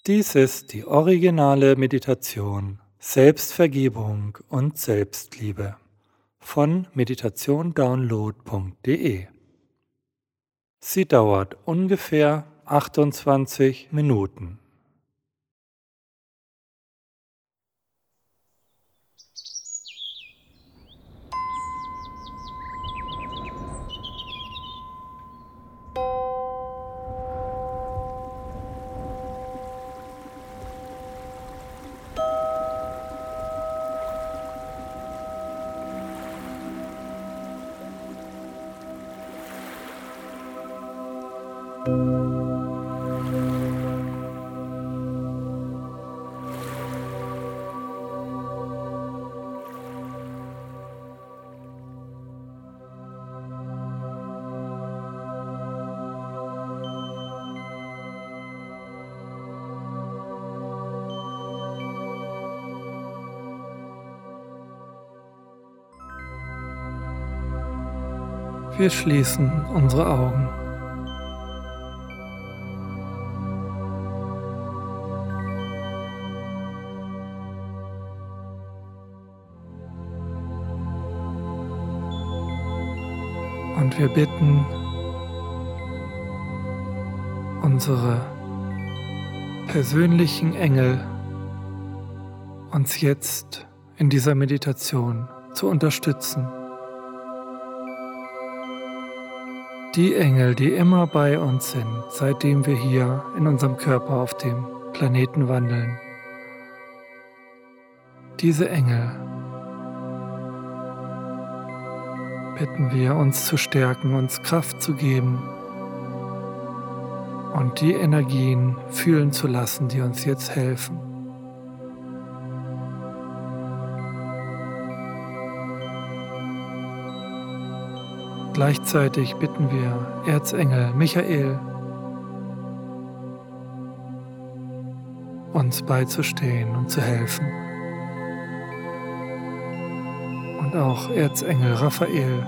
Dies ist die originale Meditation Selbstvergebung und Selbstliebe von meditationdownload.de. Sie dauert ungefähr 28 Minuten. Wir schließen unsere Augen. Und wir bitten unsere persönlichen Engel, uns jetzt in dieser Meditation zu unterstützen. Die Engel, die immer bei uns sind, seitdem wir hier in unserem Körper auf dem Planeten wandeln. Diese Engel bitten wir, uns zu stärken, uns Kraft zu geben und die Energien fühlen zu lassen, die uns jetzt helfen. Gleichzeitig bitten wir Erzengel Michael, uns beizustehen und zu helfen. Und auch Erzengel Raphael.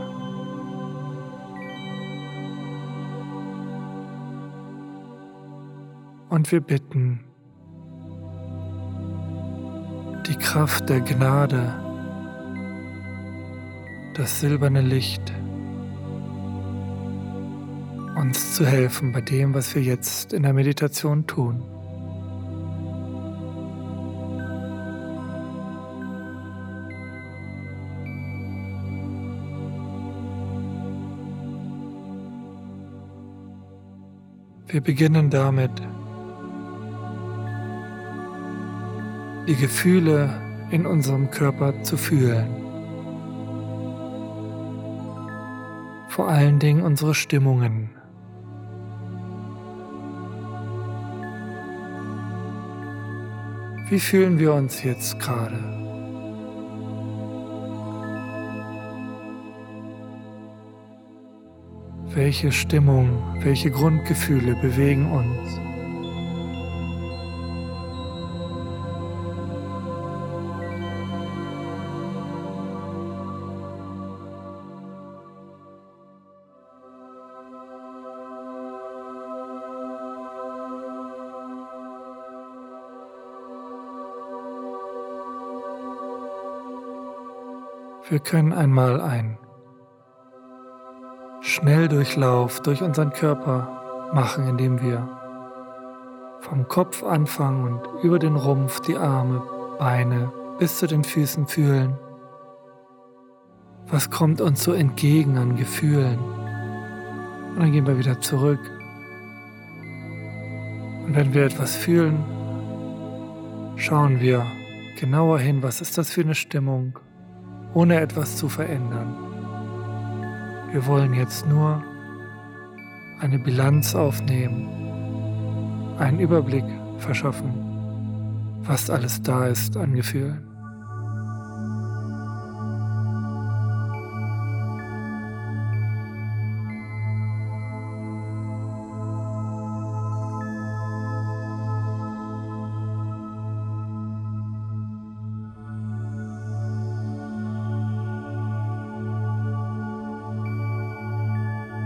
Und wir bitten die Kraft der Gnade, das silberne Licht, uns zu helfen bei dem, was wir jetzt in der Meditation tun. Wir beginnen damit, die Gefühle in unserem Körper zu fühlen. Vor allen Dingen unsere Stimmungen. Wie fühlen wir uns jetzt gerade? Welche Stimmung, welche Grundgefühle bewegen uns? Wir können einmal einen Schnelldurchlauf durch unseren Körper machen, indem wir vom Kopf anfangen und über den Rumpf, die Arme, Beine bis zu den Füßen fühlen. Was kommt uns so entgegen an Gefühlen? Und dann gehen wir wieder zurück. Und wenn wir etwas fühlen, schauen wir genauer hin, was ist das für eine Stimmung, ohne etwas zu verändern. Wir wollen jetzt nur eine Bilanz aufnehmen, einen Überblick verschaffen, was alles da ist an Gefühlen.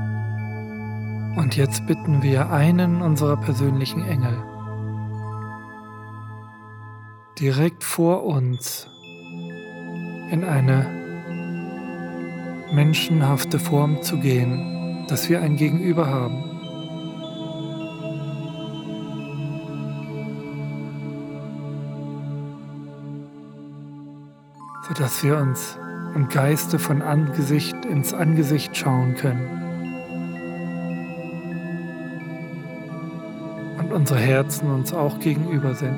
Und jetzt bitten wir einen unserer persönlichen Engel, direkt vor uns in eine menschenhafte Form zu gehen, dass wir ein Gegenüber haben. Sodass wir uns im Geiste von Angesicht ins Angesicht schauen können und unsere Herzen uns auch gegenüber sind.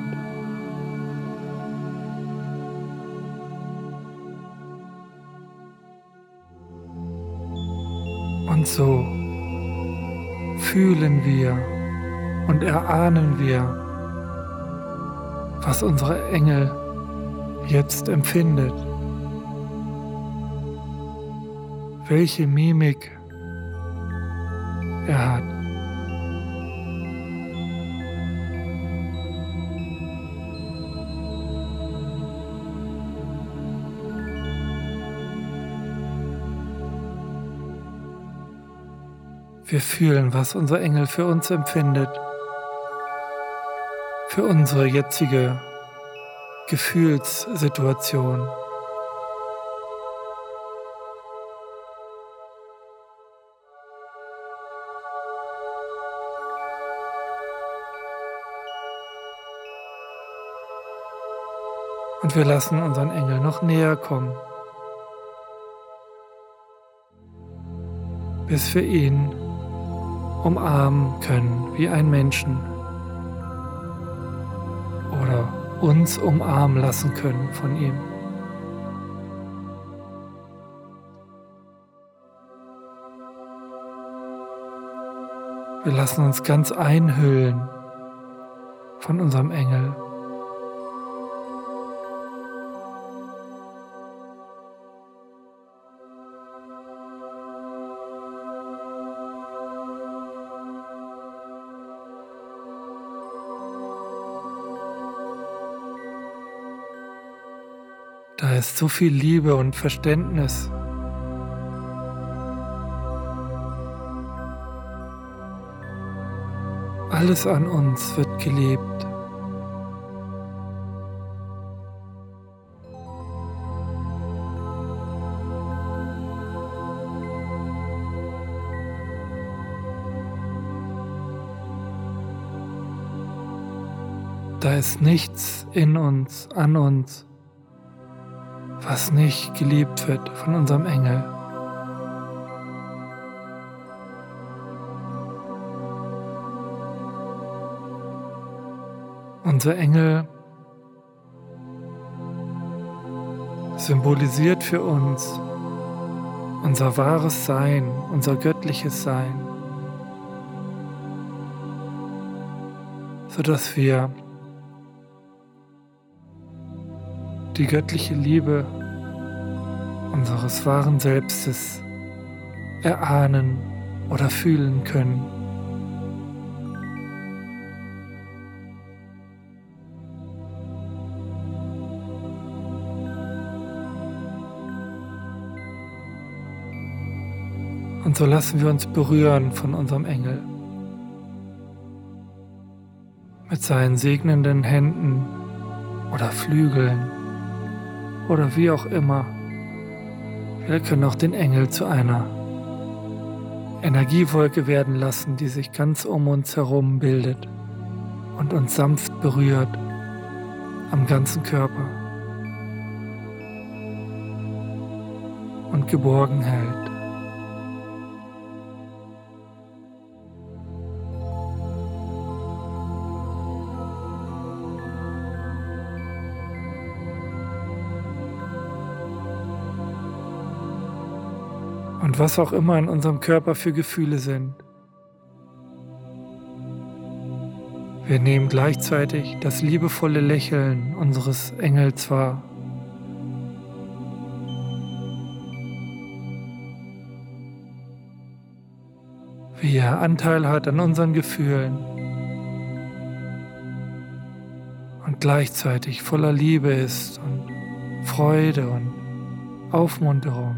Und so fühlen wir und erahnen wir, was unsere Engel jetzt empfindet, welche Mimik er hat. Wir fühlen, was unser Engel für uns empfindet, für unsere jetzige Gefühlssituation. Und wir lassen unseren Engel noch näher kommen, bis wir ihn umarmen können wie einen Menschen oder uns umarmen lassen können von ihm. Wir lassen uns ganz einhüllen von unserem Engel. Da ist so viel Liebe und Verständnis. Alles an uns wird geliebt. Da ist nichts in uns, an uns, was nicht geliebt wird von unserem Engel. Unser Engel symbolisiert für uns unser wahres Sein, unser göttliches Sein, sodass wir die göttliche Liebe unseres wahren Selbstes erahnen oder fühlen können. Und so lassen wir uns berühren von unserem Engel mit seinen segnenden Händen oder Flügeln oder wie auch immer. Wir können auch den Engel zu einer Energiewolke werden lassen, die sich ganz um uns herum bildet und uns sanft berührt am ganzen Körper und geborgen hält. Und was auch immer in unserem Körper für Gefühle sind. Wir nehmen gleichzeitig das liebevolle Lächeln unseres Engels wahr. Wie er Anteil hat an unseren Gefühlen und gleichzeitig voller Liebe ist und Freude und Aufmunterung.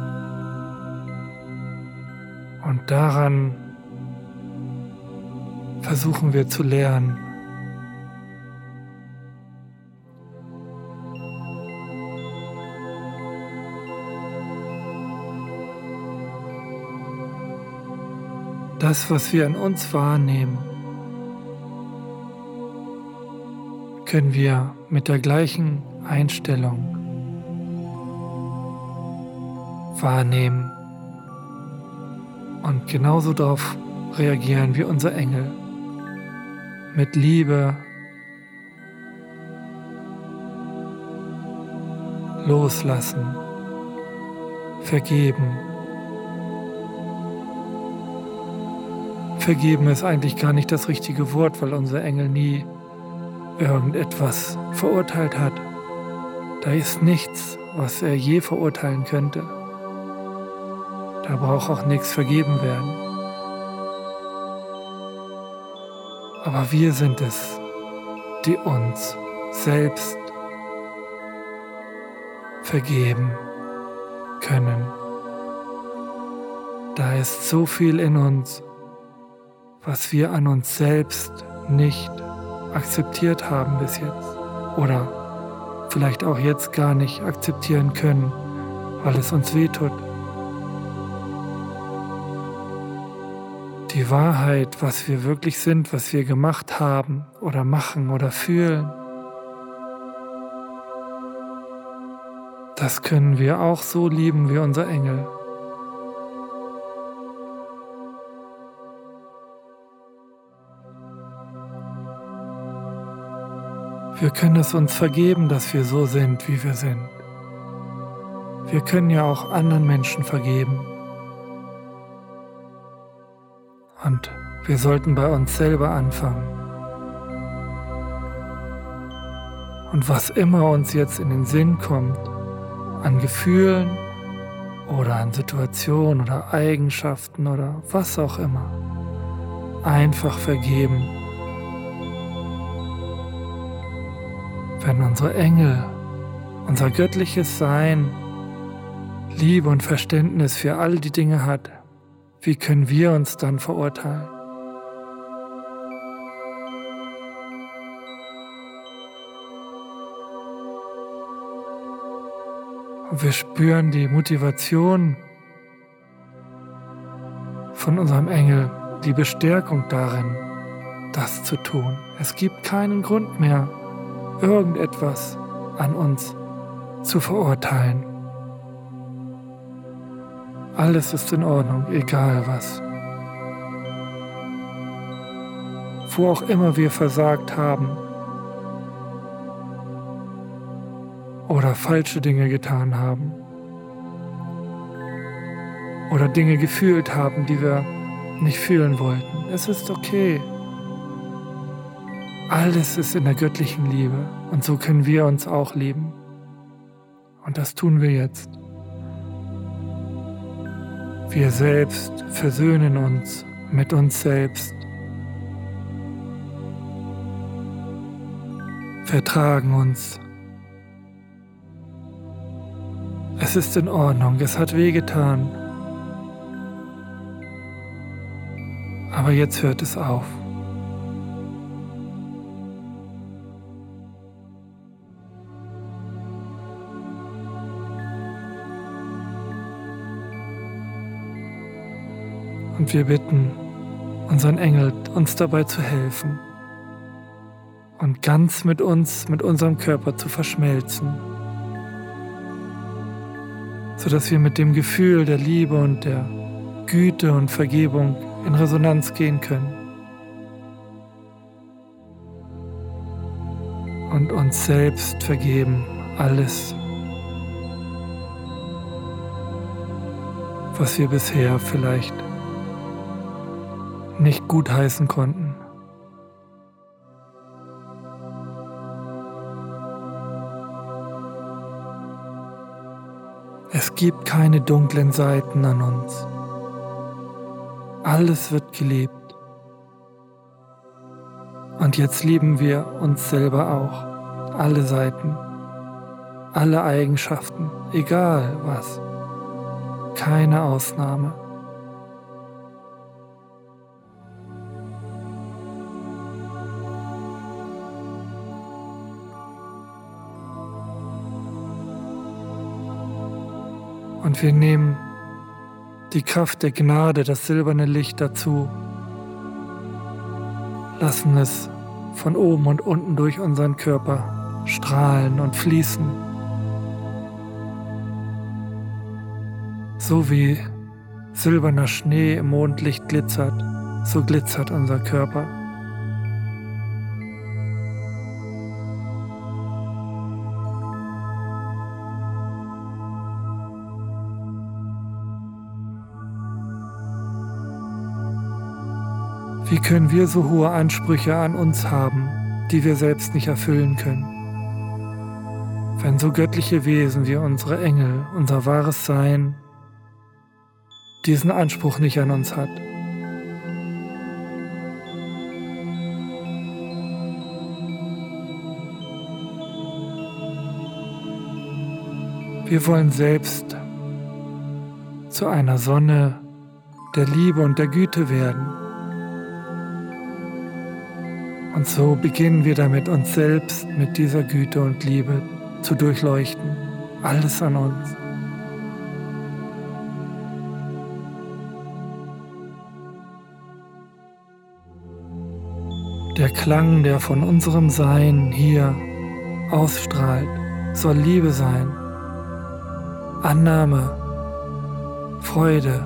Und daran versuchen wir zu lernen. Das, was wir an uns wahrnehmen, können wir mit der gleichen Einstellung wahrnehmen und genauso darauf reagieren wie unser Engel. Mit Liebe, loslassen, vergeben. Vergeben ist eigentlich gar nicht das richtige Wort, weil unser Engel nie irgendetwas verurteilt hat. Da ist nichts, was er je verurteilen könnte. Da braucht auch nichts vergeben werden. Aber wir sind es, die uns selbst vergeben können. Da ist so viel in uns, was wir an uns selbst nicht akzeptiert haben bis jetzt oder vielleicht auch jetzt gar nicht akzeptieren können, weil es uns wehtut. Die Wahrheit, was wir wirklich sind, was wir gemacht haben oder machen oder fühlen, das können wir auch so lieben wie unser Engel. Wir können es uns vergeben, dass wir so sind, wie wir sind. Wir können ja auch anderen Menschen vergeben. Und wir sollten bei uns selber anfangen. Und was immer uns jetzt in den Sinn kommt, an Gefühlen oder an Situationen oder Eigenschaften oder was auch immer, einfach vergeben. Wenn unsere Engel, unser göttliches Sein, Liebe und Verständnis für all die Dinge hat, wie können wir uns dann verurteilen? Und wir spüren die Motivation von unserem Engel, die Bestärkung darin, das zu tun. Es gibt keinen Grund mehr, irgendetwas an uns zu verurteilen. Alles ist in Ordnung, egal was. Wo auch immer wir versagt haben oder falsche Dinge getan haben oder Dinge gefühlt haben, die wir nicht fühlen wollten. Es ist okay. Alles ist in der göttlichen Liebe und so können wir uns auch lieben. Und das tun wir jetzt. Wir selbst versöhnen uns mit uns selbst, vertragen uns. Es ist in Ordnung, es hat wehgetan, aber jetzt hört es auf. Und wir bitten unseren Engel, uns dabei zu helfen und ganz mit uns, mit unserem Körper zu verschmelzen, sodass wir mit dem Gefühl der Liebe und der Güte und Vergebung in Resonanz gehen können und uns selbst vergeben, alles, was wir bisher vielleicht nicht gutheißen konnten. Es gibt keine dunklen Seiten an uns. Alles wird gelebt. Und jetzt lieben wir uns selber auch. Alle Seiten, alle Eigenschaften, egal was. Keine Ausnahme. Und wir nehmen die Kraft der Gnade, das silberne Licht dazu, lassen es von oben und unten durch unseren Körper strahlen und fließen. So wie silberner Schnee im Mondlicht glitzert, so glitzert unser Körper. Wie können wir so hohe Ansprüche an uns haben, die wir selbst nicht erfüllen können? Wenn so göttliche Wesen wie unsere Engel, unser wahres Sein, diesen Anspruch nicht an uns hat. Wir wollen selbst zu einer Sonne der Liebe und der Güte werden. Und so beginnen wir damit, uns selbst mit dieser Güte und Liebe zu durchleuchten. Alles an uns. Der Klang, der von unserem Sein hier ausstrahlt, soll Liebe sein, Annahme, Freude.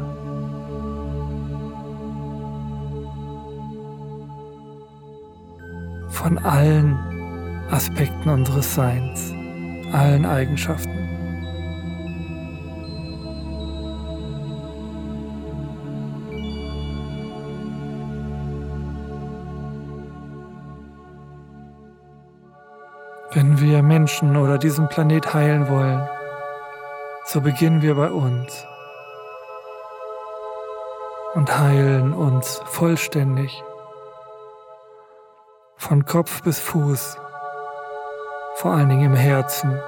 Von allen Aspekten unseres Seins, allen Eigenschaften. Wenn wir Menschen oder diesen Planet heilen wollen, so beginnen wir bei uns und heilen uns vollständig. Von Kopf bis Fuß, vor allen Dingen im Herzen.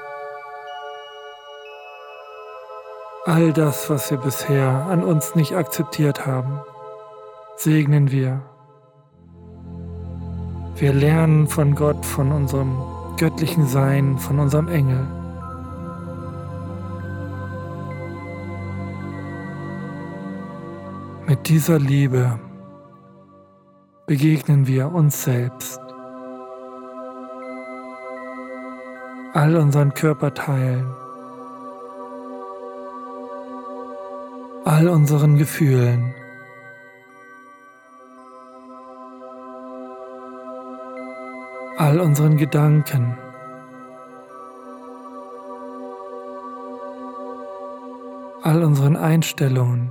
All das, was wir bisher an uns nicht akzeptiert haben, segnen wir. Wir lernen von Gott, von unserem göttlichen Sein, von unserem Engel. Mit dieser Liebe begegnen wir uns selbst, all unseren Körperteilen, all unseren Gefühlen, all unseren Gedanken, all unseren Einstellungen,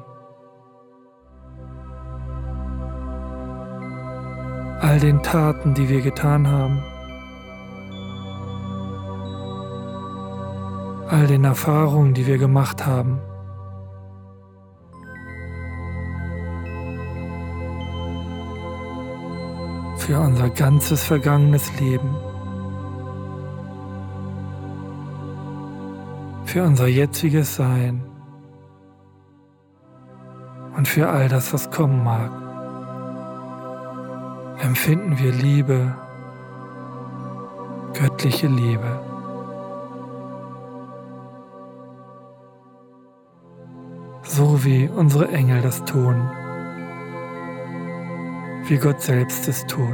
all den Taten, die wir getan haben, all den Erfahrungen, die wir gemacht haben. Für unser ganzes vergangenes Leben, für unser jetziges Sein und für all das, was kommen mag. Empfinden wir Liebe, göttliche Liebe. So wie unsere Engel das tun, wie Gott selbst es tut.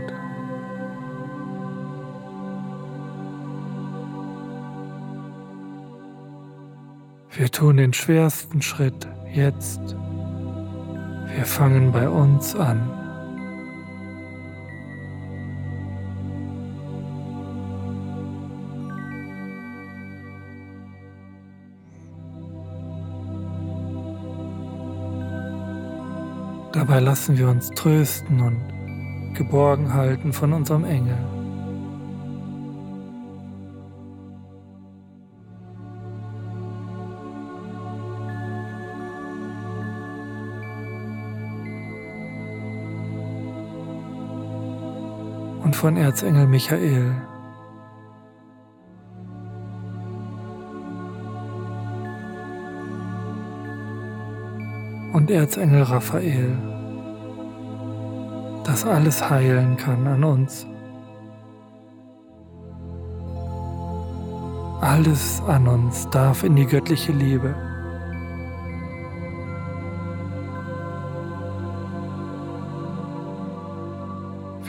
Wir tun den schwersten Schritt jetzt. Wir fangen bei uns an. Dabei lassen wir uns trösten und geborgen halten von unserem Engel. Und von Erzengel Michael. Und Erzengel Raphael, das alles heilen kann an uns. Alles an uns darf in die göttliche Liebe.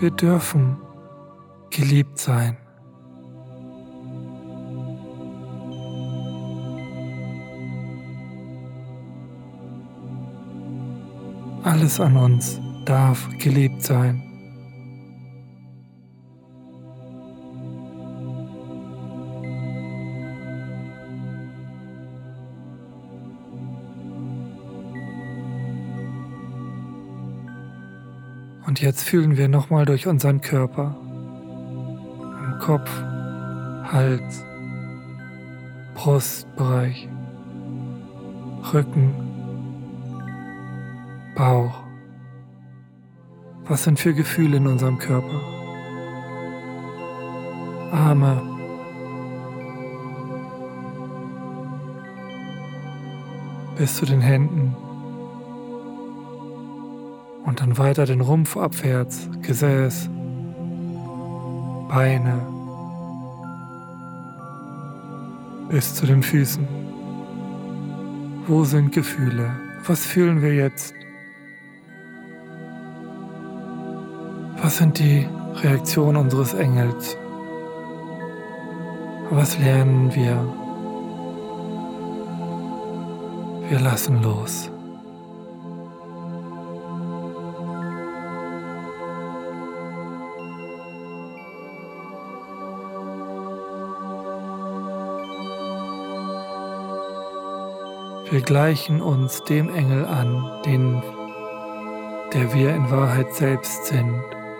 Wir dürfen geliebt sein. Alles an uns darf geliebt sein. Und jetzt fühlen wir nochmal durch unseren Körper, im Kopf, Hals, Brustbereich, Rücken, Bauch. Was sind für Gefühle in unserem Körper? Arme, bis zu den Händen. Und dann weiter den Rumpf abwärts, Gesäß, Beine, bis zu den Füßen. Wo sind Gefühle? Was fühlen wir jetzt? Was sind die Reaktionen unseres Engels? Was lernen wir? Wir lassen los. Wir gleichen uns dem Engel an, der wir in Wahrheit selbst sind.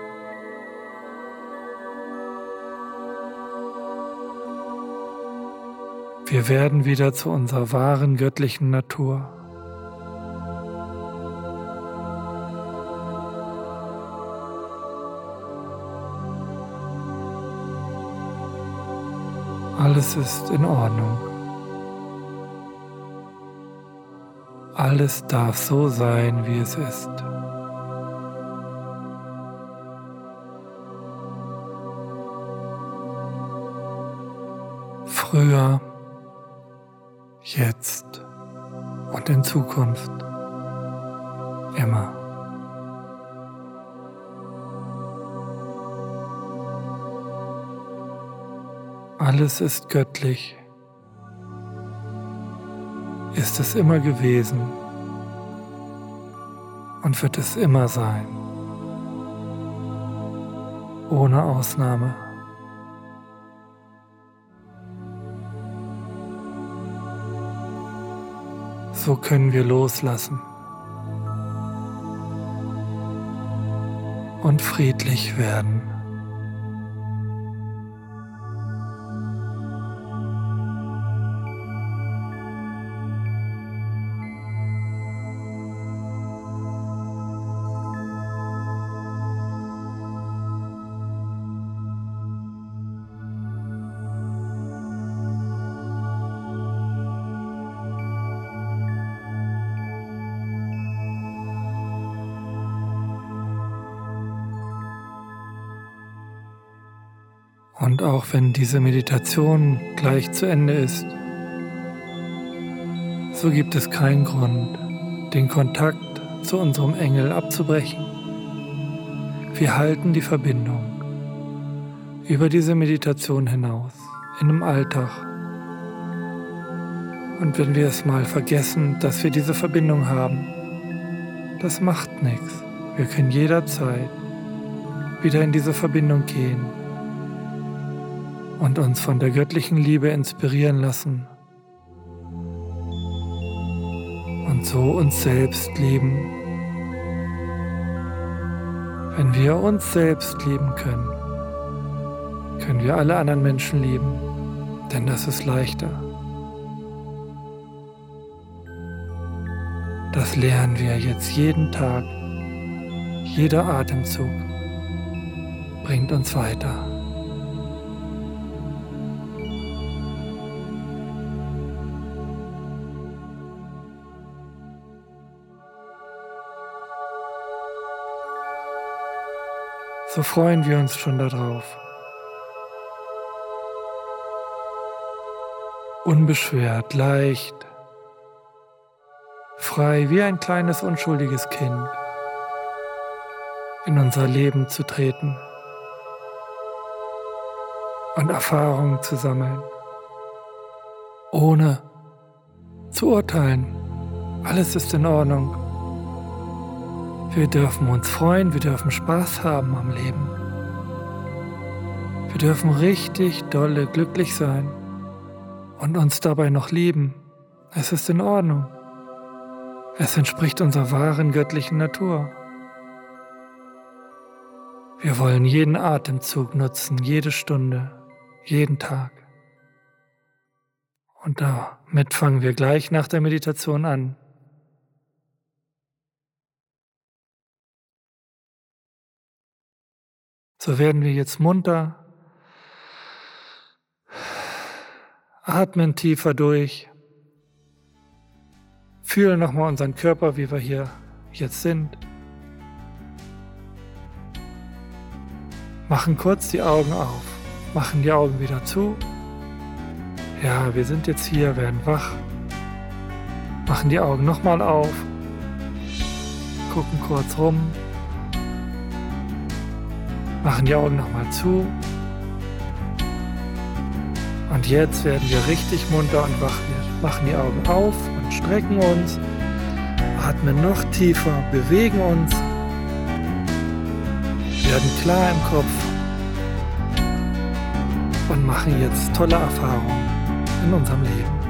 Wir werden wieder zu unserer wahren göttlichen Natur. Alles ist in Ordnung. Alles darf so sein, wie es ist. Früher, jetzt und in Zukunft. Immer. Alles ist göttlich. Ist es immer gewesen und wird es immer sein, ohne Ausnahme. So können wir loslassen und friedlich werden. Und auch wenn diese Meditation gleich zu Ende ist, so gibt es keinen Grund, den Kontakt zu unserem Engel abzubrechen. Wir halten die Verbindung über diese Meditation hinaus, in dem Alltag. Und wenn wir es mal vergessen, dass wir diese Verbindung haben, das macht nichts. Wir können jederzeit wieder in diese Verbindung gehen und uns von der göttlichen Liebe inspirieren lassen und so uns selbst lieben. Wenn wir uns selbst lieben können, können wir alle anderen Menschen lieben, denn das ist leichter. Das lernen wir jetzt jeden Tag. Jeder Atemzug bringt uns weiter. So freuen wir uns schon darauf. Unbeschwert, leicht, frei wie ein kleines unschuldiges Kind. in unser Leben zu treten und Erfahrungen zu sammeln, ohne zu urteilen. Alles ist in Ordnung. Wir dürfen uns freuen, wir dürfen Spaß haben am Leben. Wir dürfen richtig dolle glücklich sein und uns dabei noch lieben. Es ist in Ordnung. Es entspricht unserer wahren göttlichen Natur. Wir wollen jeden Atemzug nutzen, jede Stunde, jeden Tag. Und damit fangen wir gleich nach der Meditation an. So werden wir jetzt munter, atmen tiefer durch, fühlen nochmal unseren Körper, wie wir hier jetzt sind. Machen kurz die Augen auf, machen die Augen wieder zu. Ja, wir sind jetzt hier, werden wach. Machen die Augen nochmal auf, gucken kurz rum. Machen die Augen nochmal zu. Und jetzt werden wir richtig munter und wach. Wir machen die Augen auf und strecken uns, atmen noch tiefer, bewegen uns, werden klar im Kopf und machen jetzt tolle Erfahrungen in unserem Leben.